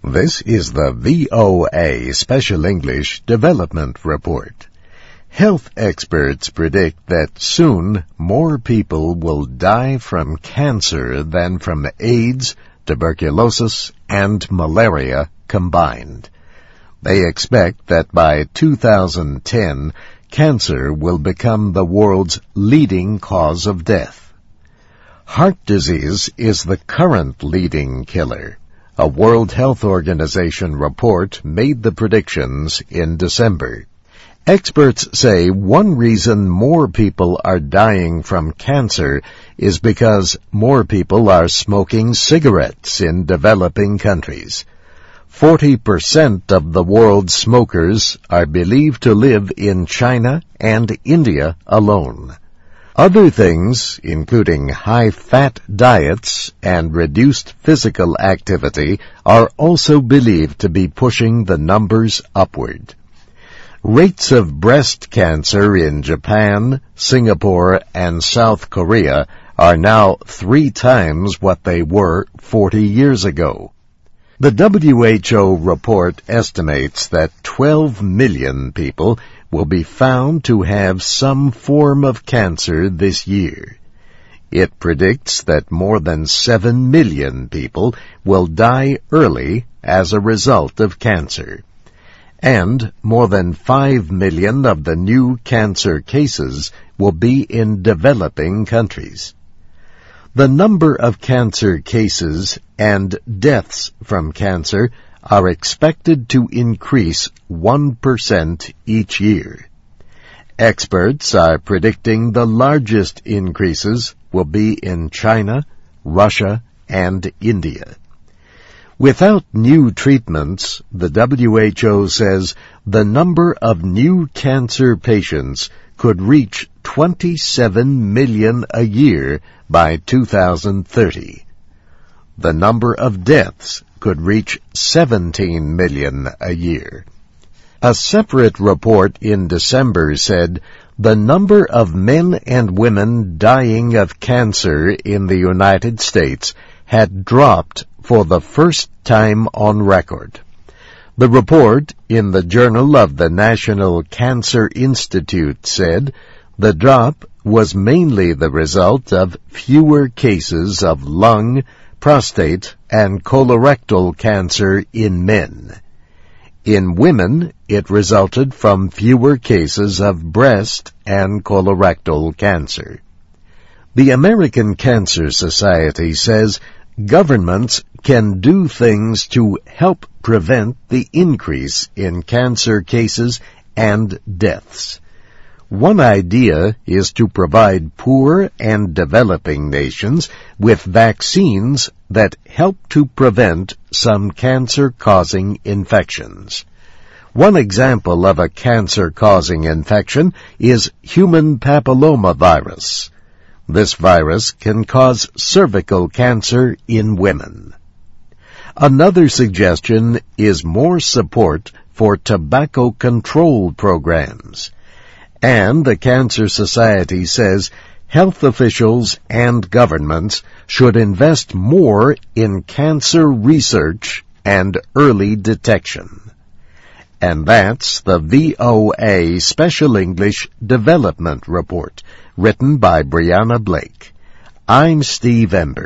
This is the VOA Special English Development Report. Health experts predict that soon more people will die from cancer than from AIDS, tuberculosis, and malaria combined. They expect that by 2010, cancer will become the world's leading cause of death. Heart disease is the current leading killer. A World Health Organization report made the predictions in December. Experts say one reason more people are dying from cancer is because more people are smoking cigarettes in developing countries. 40% of the world's smokers are believed to live in China and India alone. Other things, including high-fat diets and reduced physical activity, are also believed to be pushing the numbers upward. Rates of breast cancer in Japan, Singapore, and South Korea are now 3 times what they were 40 years ago. The WHO report estimates that 12 million people will be found to have some form of cancer this year. It predicts that more than 7 million people will die early as a result of cancer. And more than 5 million of the new cancer cases will be in developing countries. The number of cancer cases and deaths from cancer are expected to increase 1% each year. Experts are predicting the largest increases will be in China, Russia, and India. Without new treatments, the WHO says the number of new cancer patients could reach 27 million a year by 2030. The number of deaths could reach 17 million a year. A separate report in December said the number of men and women dying of cancer in the United States had dropped for the first time on record. The report in the Journal of the National Cancer Institute said the drop was mainly the result of fewer cases of lung, prostate, and colorectal cancer in men. In women, it resulted from fewer cases of breast and colorectal cancer. The American Cancer Society says governments can do things to help prevent the increase in cancer cases and deaths. One idea is to provide poor and developing nations with vaccines that help to prevent some cancer-causing infections. One example of a cancer-causing infection is human papillomavirus. This virus can cause cervical cancer in women. Another suggestion is more support for tobacco control programs. And the Cancer Society says health officials and governments should invest more in cancer research and early detection. And that's the VOA Special English Development Report, written by Brianna Blake. I'm Steve Ember.